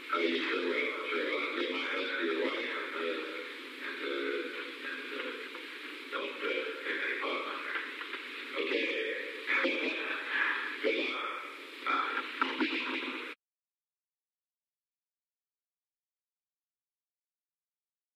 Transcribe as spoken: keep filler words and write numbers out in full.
Oh, you sure will, sure will. You might ask your wife, uh, and, uh, and, uh, don't, uh, take any pot on her. Okay.